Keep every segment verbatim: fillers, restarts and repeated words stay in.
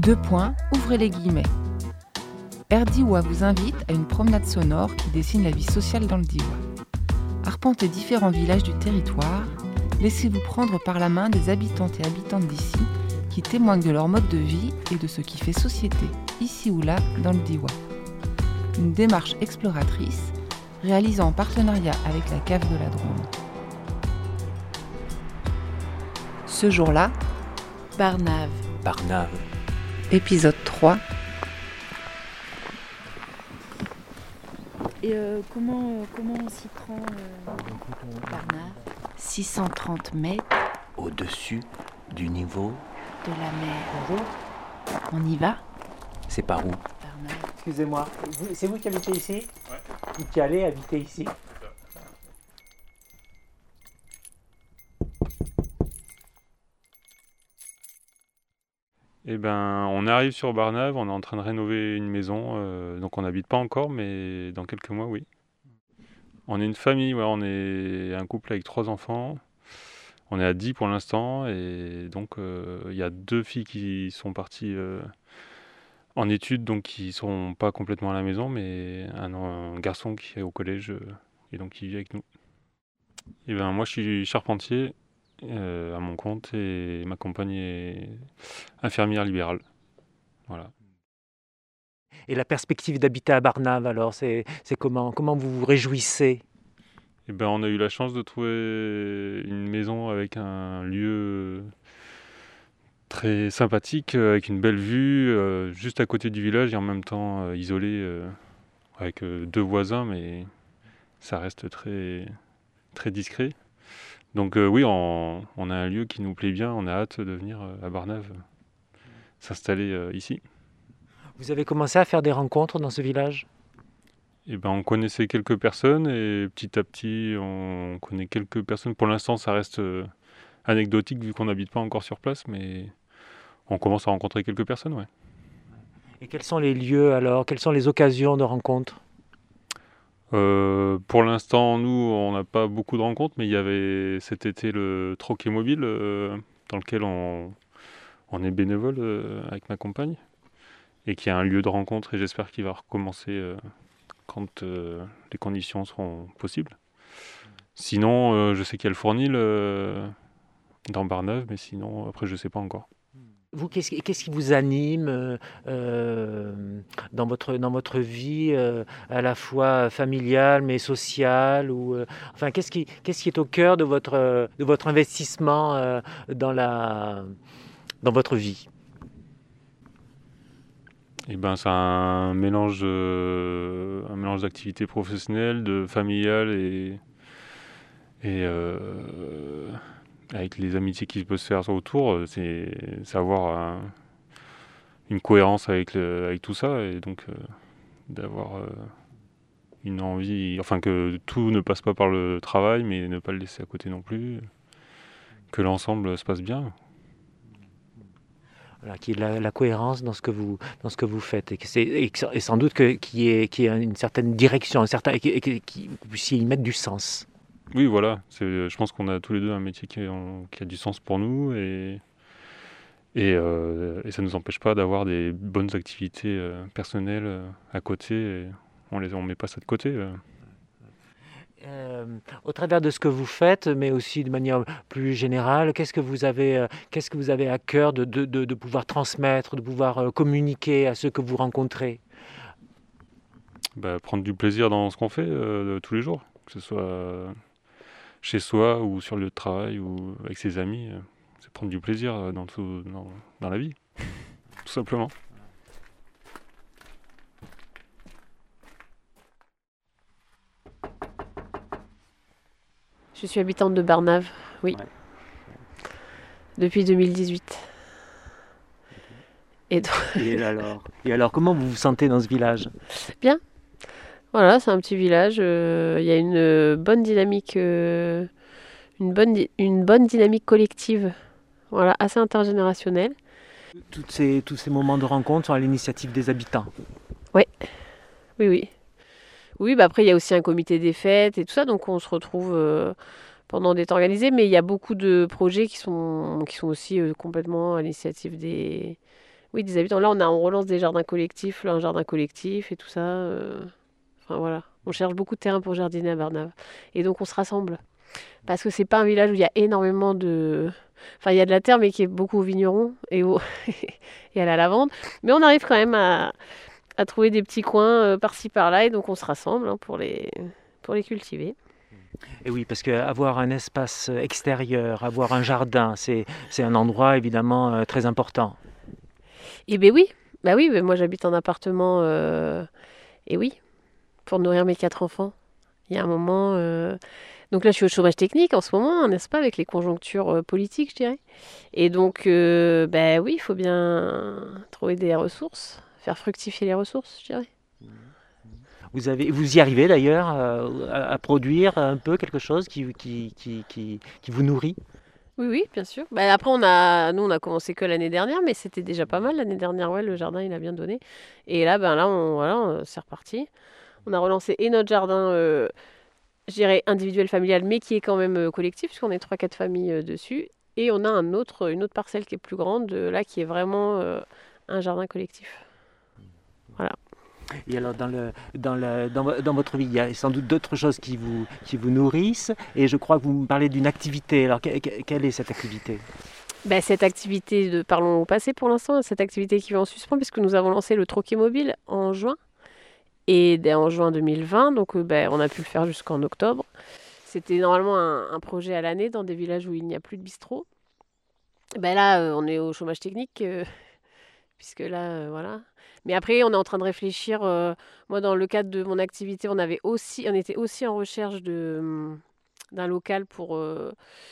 Deux points, ouvrez les guillemets. Air Diois vous invite à une promenade sonore qui dessine la vie sociale dans le Diois. Arpentez différents villages du territoire, laissez-vous prendre par la main des habitantes et habitantes d'ici qui témoignent de leur mode de vie et de ce qui fait société, ici ou là, dans le Diois. Une démarche exploratrice, réalisée en partenariat avec la cave de la Drôme. Ce jour-là, Barnave. Barnave. Épisode trois. Et euh, comment, euh, comment on s'y prend euh, Barnave, six cent trente mètres Au-dessus du niveau. de la mer. On y va C'est par où? Barnave. Excusez-moi, vous- c'est vous qui habitez ici? Ouais. Vous qui allez habiter ici? Eh ben, on arrive sur Barnave, on est en train de rénover une maison, euh, donc on n'habite pas encore, mais dans quelques mois, oui. On est une famille, ouais, on est un couple avec trois enfants. On est à dix pour l'instant, et donc euh, il y a deux filles qui sont parties euh, en études, donc qui sont pas complètement à la maison, mais un, un garçon qui est au collège euh, et donc qui vit avec nous. Et ben, moi, je suis charpentier euh, à mon compte, et ma compagne est infirmière libérale. Voilà. Et la perspective d'habiter à Barnave, alors, c'est c'est comment? Comment vous vous réjouissez? Et ben, on a eu la chance de trouver une maison avec un lieu très sympathique, euh, avec une belle vue, euh, juste à côté du village et en même temps euh, isolé, euh, avec euh, deux voisins, mais ça reste très, très discret. Donc euh, oui, on, on a un lieu qui nous plaît bien, on a hâte de venir euh, à Barnave, euh, s'installer euh, ici. Vous avez commencé à faire des rencontres dans ce village? Et ben, on connaissait quelques personnes et petit à petit, on connaît quelques personnes. Pour l'instant, ça reste euh, anecdotique vu qu'on n'habite pas encore sur place, mais on commence à rencontrer quelques personnes, ouais. Et quels sont les lieux alors? Quelles sont les occasions de rencontres? Euh, pour l'instant, nous, on n'a pas beaucoup de rencontres, mais il y avait cet été le Troquet Mobile, euh, dans lequel on, on est bénévole euh, avec ma compagne, et qui est un lieu de rencontre, et j'espère qu'il va recommencer euh, quand euh, les conditions seront possibles. Sinon, euh, je sais qu'il y a le Fournil euh, dans Barnave, mais sinon, après, je ne sais pas encore. Vous, qu'est-ce qui, qu'est-ce qui vous anime euh, euh, dans votre, dans votre vie, euh, à la fois familiale mais sociale ou, euh, enfin, qu'est-ce qui, qu'est-ce qui est au cœur de votre, euh, de votre investissement euh, dans, la, dans votre vie? Eh ben, c'est un mélange, euh, un mélange d'activités professionnelles, de familiales et, et euh, avec les amitiés qui peuvent se faire autour, c'est, c'est avoir un- une cohérence avec, le- avec tout ça, et donc euh, d'avoir euh, une envie, enfin que tout ne passe pas par le travail, mais ne pas le laisser à côté non plus, que l'ensemble se passe bien. Voilà, qui est la, la cohérence dans ce que vous, dans ce que vous faites et, que c'est, et, que- et sans doute que, qu'il y ait, qu'il y ait une certaine direction, un certain, et que, et que- que vous puissiez y mettre du sens. Oui, voilà, c'est, je pense qu'on a tous les deux un métier qui, en- qui a du sens pour nous, et, et, euh, et ça ne nous empêche pas d'avoir des bonnes activités euh, personnelles euh, à côté, et on ne on met pas ça de côté. euh. Euh, au travers de ce que vous faites, mais aussi de manière plus générale, qu'est-ce que vous avez, euh, qu'est-ce que vous avez à cœur de, de, de, de pouvoir transmettre, de pouvoir euh, communiquer à ceux que vous rencontrez? Bah, prendre du plaisir dans ce qu'on fait euh, de tous les jours, que ce soit euh, chez soi ou sur le lieu de travail ou avec ses amis, euh, c'est prendre du plaisir euh, dans, tout, dans, dans la vie, tout simplement. Je suis habitante de Barnave, oui. Ouais. Depuis deux mille dix-huit. Et donc, Et alors, et alors, comment vous vous sentez dans ce village? voilà, c'est un petit village. euh, Il y a une euh, bonne dynamique, euh, une bonne, di- une bonne dynamique collective, voilà, assez intergénérationnelle. Toutes ces, tous ces moments de rencontre sont à l'initiative des habitants. Oui, oui. Oui, bah après, il y a aussi un comité des fêtes et tout ça, donc on se retrouve euh, pendant des temps organisés, mais il y a beaucoup de projets qui sont, qui sont aussi euh, complètement à l'initiative des, Oui, des habitants. Là, on, a, on relance des jardins collectifs, là, un jardin collectif et tout ça. euh, Enfin, voilà. On cherche beaucoup de terrain pour jardiner à Barnave. Et donc, on se rassemble. Parce que c'est pas un village où il y a énormément de... Enfin, il y a de la terre, mais qui est beaucoup au vigneron et, au... et à la lavande. Mais on arrive quand même à, à trouver des petits coins euh, par-ci, par-là. Et donc, on se rassemble hein, pour, les... pour les cultiver. Et oui, parce qu'avoir un espace extérieur, avoir un jardin, c'est, c'est un endroit évidemment euh, très important. Et ben oui, bah oui, ben moi j'habite en appartement, euh, et oui, pour nourrir mes quatre enfants. Il y a un moment, euh, donc là je suis au chômage technique en ce moment, n'est-ce pas, avec les conjonctures euh, politiques, je dirais. Et donc, euh, ben oui, il faut bien trouver des ressources, faire fructifier les ressources, je dirais. Vous, avez, vous y arrivez d'ailleurs euh, à, à produire un peu quelque chose qui, qui, qui, qui, qui vous nourrit? Oui, oui, bien sûr. Bah, après, on a, nous, on a commencé que l'année dernière, mais c'était déjà pas mal l'année dernière. Ouais, le jardin, il a bien donné. Et là, ben là, on, voilà, on- c'est reparti. On a relancé et notre jardin, euh, je dirais individuel, familial, mais qui est quand même euh, collectif, puisqu'on est trois, quatre familles euh, dessus. Et on a un autre, une autre parcelle qui est plus grande, euh, là, qui est vraiment euh, un jardin collectif. Voilà. Et alors dans, le, dans, le, dans, vo- dans votre vie, il y a sans doute d'autres choses qui vous, qui vous nourrissent. Et je crois que vous me parlez d'une activité. Alors que- que- quelle est cette activité? Ben, cette activité, de, parlons au passé pour l'instant, cette activité qui va en suspens, puisque nous avons lancé le troquet mobile en juin. Et dès- en juin deux mille vingt, donc euh, ben, on a pu le faire jusqu'en octobre. C'était normalement un, un projet à l'année dans des villages où il n'y a plus de bistrot. Ben là, euh, on est au chômage technique, euh, puisque là, euh, voilà. Mais après, on est en train de réfléchir. euh, moi, dans le cadre de mon activité, on avait aussi, on était aussi en recherche de, hum, d'un local pour, euh,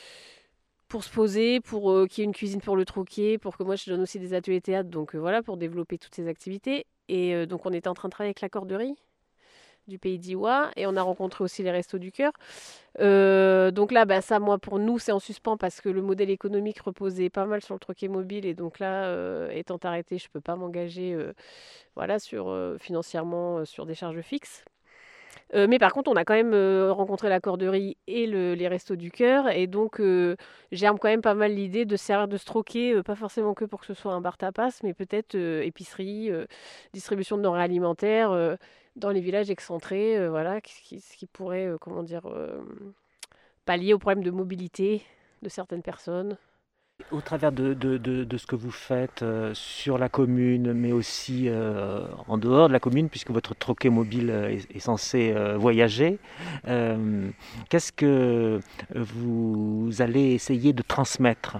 pour se poser, pour euh, qu'il y ait une cuisine pour le troquet, pour que moi, je donne aussi des ateliers théâtre, donc euh, voilà, pour développer toutes ces activités. Et euh, donc, on était en train de travailler avec la corderie du pays d'Iwa et on a rencontré aussi les Restos du Cœur. Euh, donc là, bah, ça, moi, pour nous, c'est en suspens parce que le modèle économique reposait pas mal sur le troquet mobile et donc là, euh, étant arrêté, je peux pas m'engager euh, voilà, sur, euh, financièrement euh, sur des charges fixes. Euh, mais par contre, on a quand même euh, rencontré la corderie et le- les Restos du Cœur et donc euh, germe quand même pas mal l'idée de se servir de ce troquet, euh, pas forcément que pour que ce soit un bar tapas, mais peut-être euh, épicerie, euh, distribution de denrées alimentaires euh, dans les villages excentrés, euh, voilà, qui, qui- ce qui pourrait, euh, comment dire, euh, pallier au problème de mobilité de certaines personnes. Au travers de, de, de, de ce que vous faites euh, sur la commune, mais aussi euh, en dehors de la commune, puisque votre troquet mobile euh, est, est censé euh, voyager, euh, qu'est-ce que vous allez essayer de transmettre?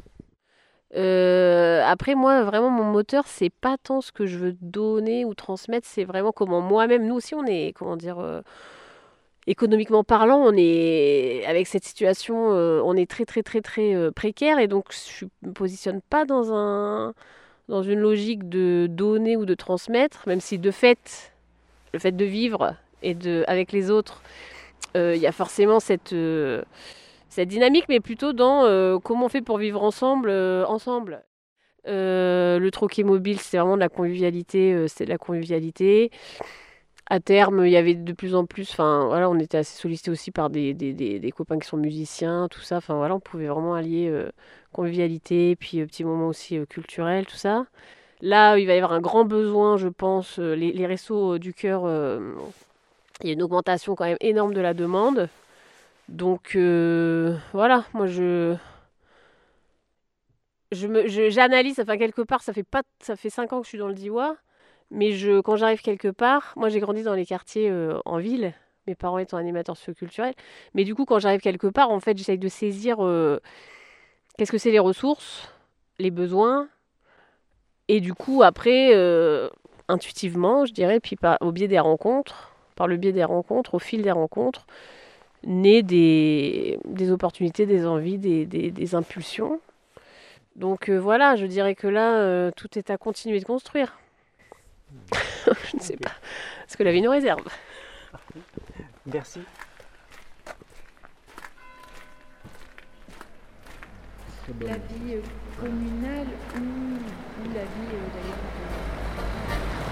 Euh, après, moi, vraiment, mon moteur, c'est pas tant ce que je veux donner ou transmettre, c'est vraiment comment moi-même, nous aussi, on est, comment dire, euh, économiquement parlant, on est, avec cette situation, euh, on est très, très, très, très euh, précaire et donc je me positionne pas dans un, dans une logique de donner ou de transmettre, même si de fait, le fait de vivre et de, avec les autres, euh, il y a forcément cette, euh, cette dynamique, mais plutôt dans euh, comment on fait pour vivre ensemble, euh, ensemble. Euh, le troquet mobile, c'est vraiment de la convivialité, euh, c'est de la convivialité. À terme, il y avait de plus en plus, enfin voilà, on était assez sollicité aussi par des, des, des, des copains qui sont musiciens, tout ça. Enfin voilà, on pouvait vraiment allier euh, convivialité, puis euh, petits moments aussi euh, culturels, tout ça. Là, il va y avoir un grand besoin, je pense, euh, les, les Restos du Cœur, euh, il y a une augmentation quand même énorme de la demande. Donc euh, voilà, moi je, je me, je- j'analyse, enfin quelque part, ça fait pas, ça fait cinq ans que je suis dans le Diois, mais je, quand j'arrive quelque part, moi j'ai grandi dans les quartiers euh, en ville, mes parents étant animateurs socioculturels, mais du coup quand j'arrive quelque part, en fait, j'essaye de saisir euh, qu'est-ce que c'est les ressources, les besoins, et du coup après, euh, intuitivement, je dirais, puis par, au biais des rencontres, par le biais des rencontres, au fil des rencontres, naît des, des opportunités, des envies, des, des, des impulsions. Donc euh, voilà, je dirais que là, euh, tout est à continuer de construire. Je ne sais Ok. pas ce que la vie nous réserve. Merci. La vie euh, communale ou, ou la vie euh, d'ailleurs.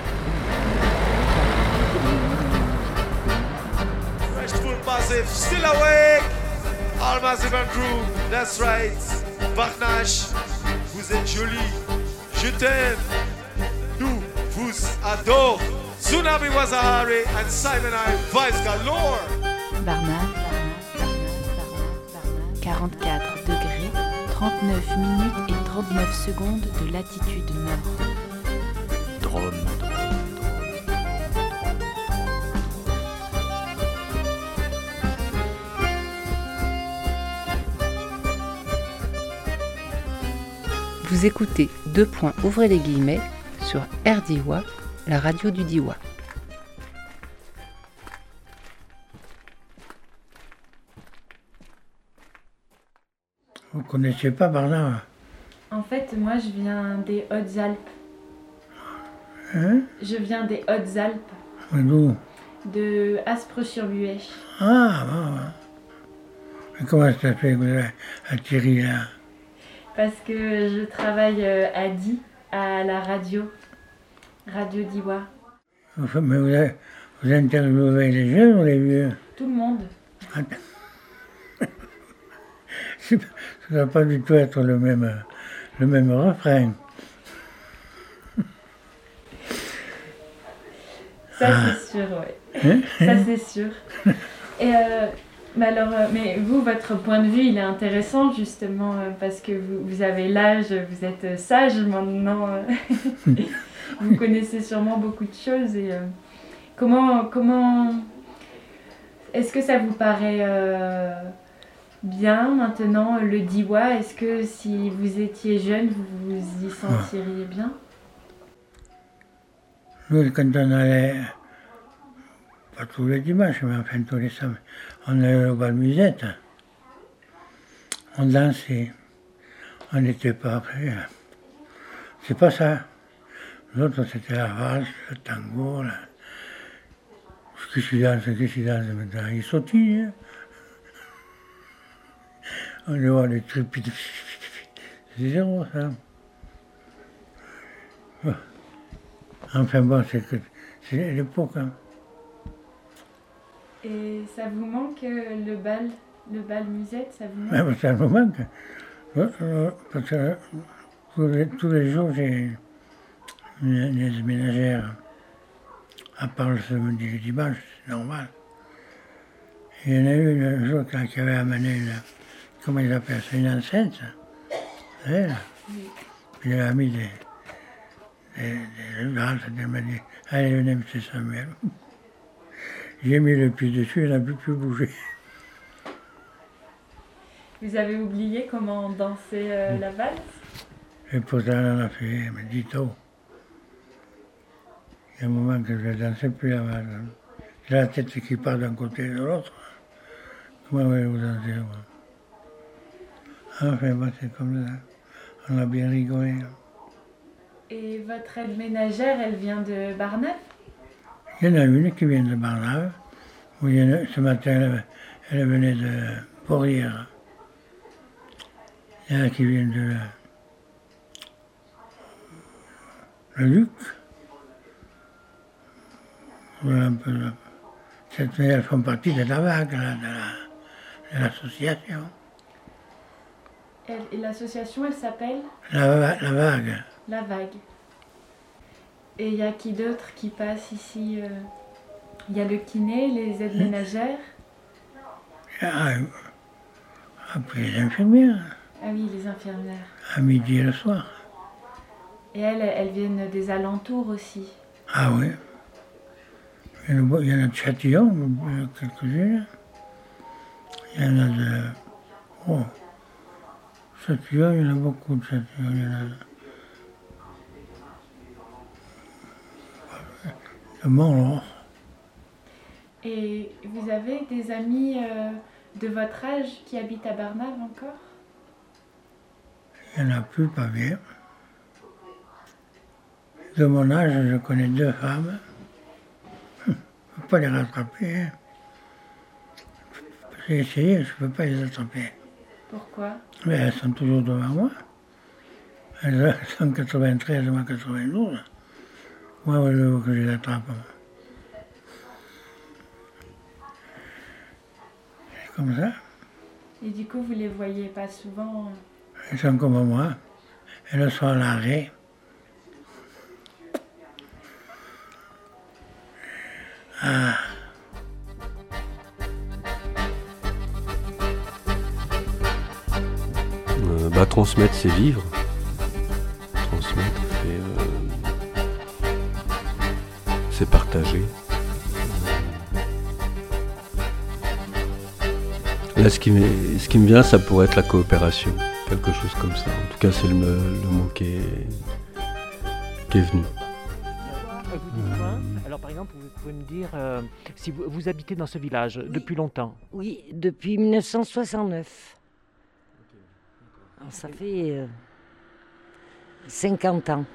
Fresh Massive, still awake. All Massive and crew, that's right. Barnache, vous êtes jolis, je t'aime. Nous vous adore. Tsunami Wazahari and Simon I Vice Galore. Barnave, quarante-quatre degrés, trente-neuf minutes et trente-neuf secondes de latitude nord. Drôme. Vous écoutez deux points, ouvrez les guillemets, sur R Diois, la radio du Diois. Vous ne connaissiez pas Barnave? En fait, moi, je viens des Hautes-Alpes. Hein? Je viens des Hautes-Alpes, D'où? de Aspres-sur-Buèche. Ah, bon, bon. Mais comment ça fait que vous avez atterri là? Parce que je travaille euh, à Die, à la radio, Radio Diois. Enfin, mais vous, avez, vous interviewez les jeunes ou les vieux? Tout le monde. Attends. C'est pas- Ça ne va pas du tout être le même, le même refrain. Ça, Ah. c'est sûr, oui. Hein? Ça, c'est sûr. Et euh, mais alors, euh, mais vous, votre point de vue, il est intéressant justement euh, parce que vous, vous avez l'âge, vous êtes euh, sage maintenant. euh, vous connaissez sûrement beaucoup de choses. Et euh, comment, comment, est-ce que ça vous paraît euh, bien maintenant le Diois? Est-ce que si vous étiez jeune, vous vous y sentiriez bien? Nous, quand on allait, pas tous les dimanches, mais enfin tous les samedis, on allait au bal musette. On dansait. On n'était pas prêts. C'est pas ça. Nous autres, c'était la valse, le tango, là. Ce que je danse, ce que je danse maintenant, ils sautillent. Hein. On les voit les trucs, c'est zéro, ça. Bon. Enfin bon, c'est que c'est l'époque. Hein. Et ça vous manque euh, le bal, le bal musette, ça vous Ouais, manque? bah, ça me manque. Euh, euh, Parce que euh, tous les, tous les jours, j'ai une nièce ménagère, à part le samedi et le dimanche, c'est normal. Et il y en a eu un jour qui qui avait amené une, comment ils appellent ça, une enceinte. Vous savez, là. Puis il avait mis des, des, des valses, elle m'a dit, allez, venez, monsieur Samuel. J'ai mis le pied dessus, elle n'a plus pu bouger. Vous avez oublié comment danser euh, la valse? Et pourtant, elle en a fait, mais dis-toi. Il y a un moment que je ne dansais plus la valse. hein. J'ai la tête qui part d'un côté et de l'autre. Comment voulez-vous danser, moi? Enfin, bon, c'est comme ça. On a bien rigolé. hein. Et votre aide ménagère, elle vient de Barnave? Il y en a une qui vient de Barnave. Où il y en a- ce matin, elle, elle venait de Porrières. Il y en a qui viennent de le Luc. Voilà un peu. le- Cette, elles font partie de la vague, là, de la- de l'association. Elle- Et l'association, elle s'appelle La, va- la vague. La Vague. Et il y a qui d'autre qui passe ici euh, il y a le kiné, les aides ménagères. Ah, après les infirmières, Ah oui, les infirmières. à midi et le soir. Et elles, elles viennent des alentours aussi. Ah oui. Il y en a, il y en a de Châtillon, euh, quelques-unes. Il y en a de... Oh, Châtillon, il y en a beaucoup de Châtillon. Il y en a de, de Montlore. Et vous avez des amis euh, de votre âge qui habitent à Barnave encore? Il n'y en a plus, pas bien. De mon âge, je connais deux femmes. Je ne peux pas les rattraper. hein. J'ai essayé, je ne peux pas les attraper. Pourquoi? Mais elles sont toujours devant moi. Elles sont quatre-vingt-treize, moi quatre-vingt-douze. Moi, voulez-vous que je les attrape? C'est comme ça. Et du coup, vous les voyez pas souvent? Elles sont comme moi. Elles sont à l'arrêt. bah, transmettre, c'est vivre. Transmettre, c'est, euh, c'est partager. Là, ce qui, me, ce qui me vient, ça pourrait être la coopération, quelque chose comme ça. En tout cas, c'est le, le mot qui est, qui est venu. Alors, par exemple, vous pouvez me dire euh, si vous, vous habitez dans ce village oui. depuis longtemps? Oui, depuis mille neuf cent soixante-neuf. Alors, ça fait euh, cinquante ans.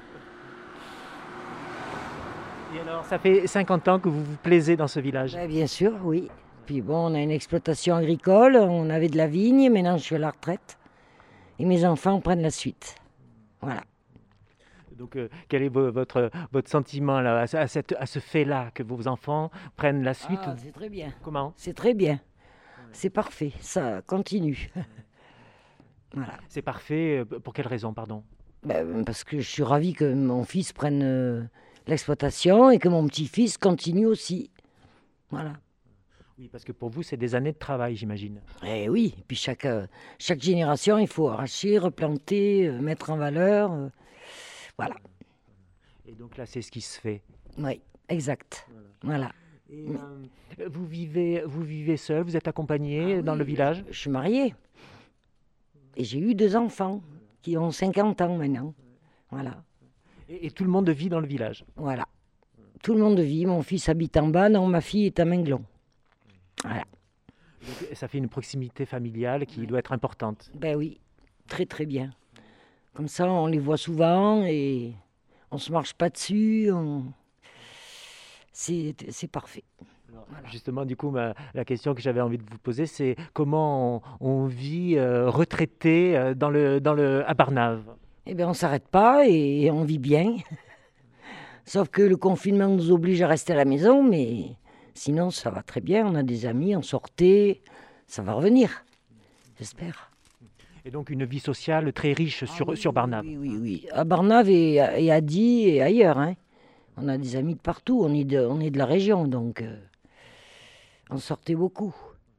Et alors, ça fait cinquante ans que vous vous plaisez dans ce village? Ben, bien sûr, oui. Puis bon, on a une exploitation agricole, on avait de la vigne, maintenant je suis à la retraite. Et mes enfants prennent la suite. Voilà. Donc, euh, quel est votre, votre sentiment là, à, à, cette, à ce fait-là, que vos enfants prennent la suite? Ah, c'est très bien. Comment? C'est très bien. C'est parfait, ça continue. Voilà. C'est parfait, pour quelle raison, pardon? Ben, parce que je suis ravie que mon fils prenne euh, l'exploitation et que mon petit-fils continue aussi. Voilà. Oui, parce que pour vous, c'est des années de travail, j'imagine. Eh oui, et puis chaque, euh, chaque génération, il faut arracher, replanter, euh, mettre en valeur. Euh, voilà. Et donc là, c'est ce qui se fait. Oui, exact. Voilà. voilà. Et, euh, vous, vivez, vous vivez seul, vous êtes accompagné ah, dans oui, le village? Je suis mariée. Et j'ai eu deux enfants qui ont cinquante ans maintenant. Voilà. Et, et tout le monde vit dans le village? Voilà. Tout le monde vit. Mon fils habite en bas, non, ma fille est à Menglon. Voilà. Donc, ça fait une proximité familiale qui doit être importante. Ben oui, très très bien. Comme ça, on les voit souvent et on ne se marche pas dessus. On... C'est, c'est parfait. Alors, voilà. Justement, du coup, ma, la question que j'avais envie de vous poser, c'est comment on, on vit euh, retraité euh, dans le, dans le, à Barnave? Eh bien, on ne s'arrête pas et on vit bien. Sauf que le confinement nous oblige à rester à la maison, mais... Sinon, ça va très bien, on a des amis, on sortait, ça va revenir, j'espère. Et donc une vie sociale très riche sur, ah oui, sur Barnave? Oui, oui, oui. À Barnave et, et à Die et ailleurs. Hein. On a des amis de partout, on est de, on est de la région, donc euh, on sortait beaucoup.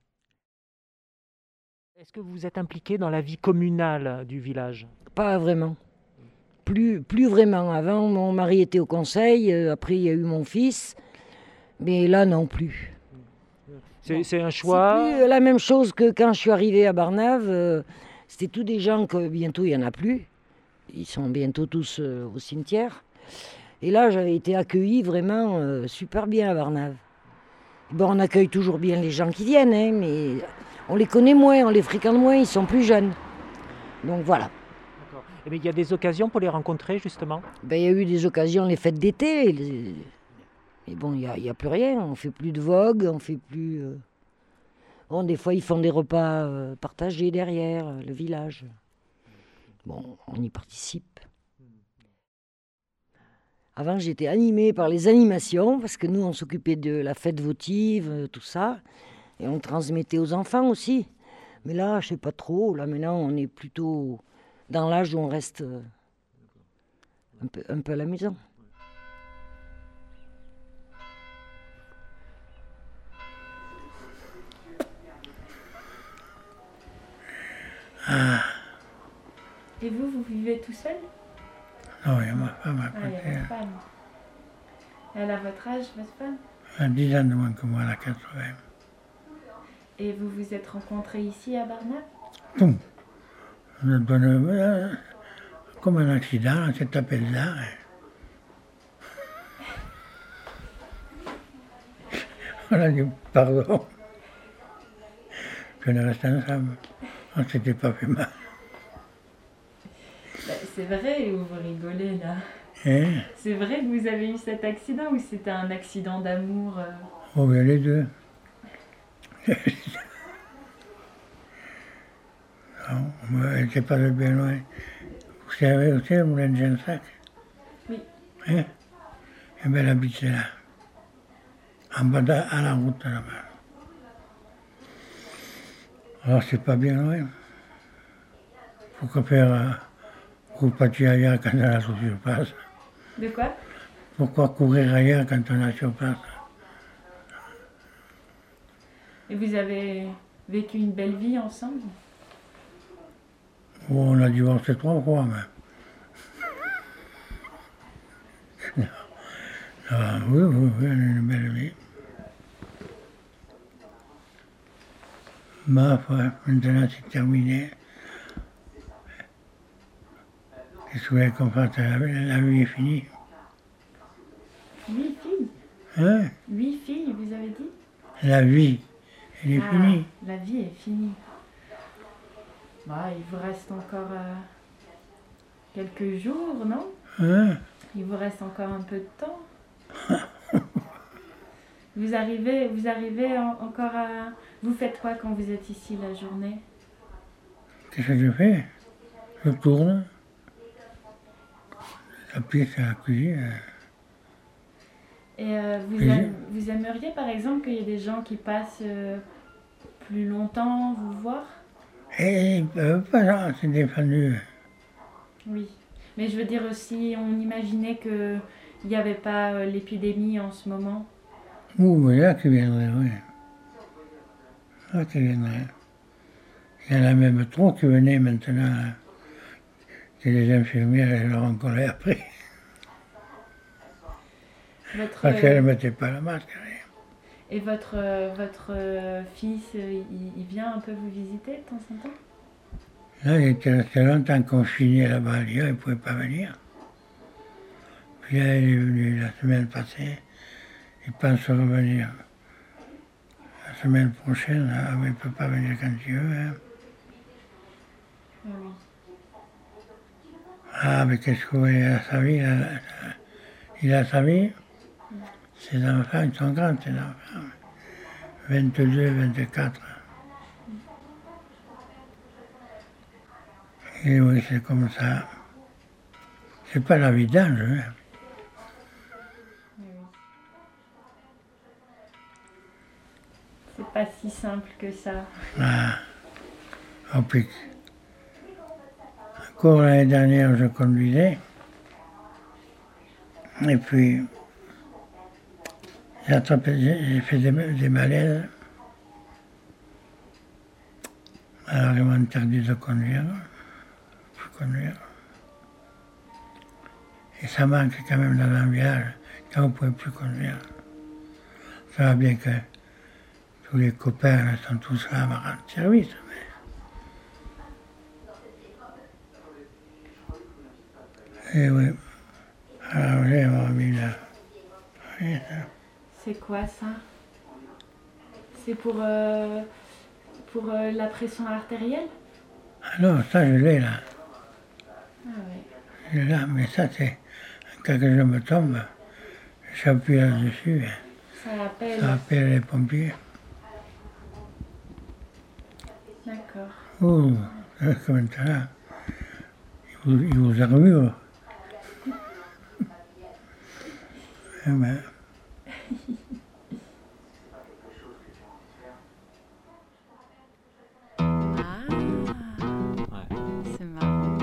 Est-ce que vous êtes impliqué dans la vie communale du village? Pas vraiment. Plus, plus vraiment. Avant, mon mari était au conseil, euh, après il y a eu mon fils. Mais là, non plus. C'est, c'est un choix? C'est plus la même chose que quand je suis arrivée à Barnave. Euh, c'était tous des gens que bientôt, il n'y en a plus. Ils sont bientôt tous euh, au cimetière. Et là, j'avais été accueillie vraiment euh, super bien à Barnave. Bon, on accueille toujours bien les gens qui viennent, hein, mais on les connaît moins, on les fréquente moins, ils sont plus jeunes. Donc voilà. D'accord. Mais il y a des occasions pour les rencontrer, justement? Ben, il y a eu des occasions, les fêtes d'été. Les... Mais bon, il n'y a, y a plus rien, on ne fait plus de vogue, on fait plus... Euh... Bon, des fois, ils font des repas euh, partagés derrière euh, le village. Bon, on y participe. Avant, j'étais animée par les animations, parce que nous, on s'occupait de la fête votive, euh, tout ça, et on transmettait aux enfants aussi. Mais là, je ne sais pas trop, là, maintenant, on est plutôt dans l'âge où on reste euh, un peu, un peu à la maison. Ah. Et vous, vous vivez tout seul? Non, il y a ma femme à Ah, côté. il y a votre femme. Elle a votre âge, votre femme? Elle a dix ans de moins que moi, elle a quatre-vingts. Et vous vous êtes rencontrés ici à Barnave? Boum. Euh, comme un accident, on s'est tapé dedans. On a dit pardon. Puis on est restés ensemble. On ne s'était pas fait mal. Bah, c'est vrai ou vous rigolez là? Hein? C'est vrai que vous avez eu cet accident ou c'était un accident d'amour? euh... Oh, bien les deux. Non, moi, elle n'était pas de bien loin. Vous savez aussi, le moulin de Gensac? Oui. Hein? Et bien, elle habitait là. En bas de, à la route, là-bas. Alors, c'est pas bien loin. Faut que faire euh, courir ailleurs quand on a la surface. De quoi? Pourquoi courir ailleurs quand on a la surface? Et vous avez vécu une belle vie ensemble? Oh, on a divorcé trois fois, mais... Ah, oui, oui, oui, on a une belle vie. Ma foi, maintenant c'est terminé. Qu'est-ce que vous voulez qu'on fasse? La, la vie est finie. Huit filles Hein? Huit filles, vous avez dit? La vie, elle est Ah, finie. la vie est finie. Bah, il vous reste encore euh, quelques jours, non? Hein? Il vous reste encore un peu de temps. Vous arrivez, vous arrivez en- encore à... Vous faites quoi quand vous êtes ici la journée? Qu'est-ce que je fais? Je tourne. J'appuie sur la cuisine. Et euh, vous, Et aim- vous aimeriez par exemple qu'il y ait des gens qui passent euh, plus longtemps vous voir? Et ils peuvent pas, non, c'est défendu. Oui. Mais je veux dire aussi, on imaginait qu'il n'y avait pas euh, l'épidémie en ce moment. Ouh, mais là qui viendrait, oui. Là qui viendrait. Il y en a même trop qui venaient maintenant. Là. Que les infirmières, elles leur en collaient après. Votre, Parce qu'elles ne euh, mettaient pas la masque. Rien. et votre, euh, votre euh, fils, euh, il, il vient un peu vous visiter de temps en temps? Là, il était resté longtemps confiné là-bas à Lyon, il ne pouvait pas venir. Puis là, il est venu la semaine passée. Il pense revenir la semaine prochaine. Ah, mais il ne peut pas venir quand il veut. Hein. Ah oui. Ah, mais qu'est-ce que vous voulez, il a sa vie, il a, il a sa vie. Ses enfants, ils sont grands, ses enfants. vingt-deux, vingt-quatre. Et oui, c'est comme ça. C'est pas la vie d'âge, hein. Oui, oui. C'est pas si simple que ça. Ah, oh, puis, encore l'année dernière, je conduisais. Et puis, j'ai attrapé, j'ai j'ai fait des, des malaises. Alors, ils m'ont interdit de conduire. Je peux conduire. Et ça manque quand même dans un village, quand on ne pouvait plus conduire. Ça va bien que tous les copains là, sont tous là à me rendre service. Mais... Et oui. Alors j'ai mis là. Oui, ça. C'est quoi ça? C'est pour, euh, pour euh, la pression artérielle? Ah non, ça je l'ai là. Ah oui. Je l'ai là, mais ça c'est. Quand je me tombe, j'appuie là-dessus. Ça appelle. Ça appelle les pompiers. D'accord. Oh, comme maintenant, ils vous, ils vous armurent. Eh ben, Ah, c'est marrant.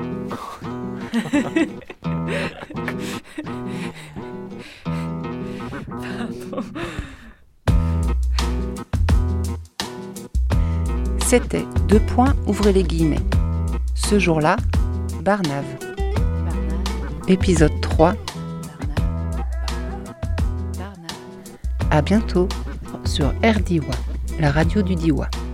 Pardon. C'était deux points, ouvrez les guillemets. Ce jour-là, Barnave. Épisode trois. À bientôt sur R Diwa, la radio du Diwa.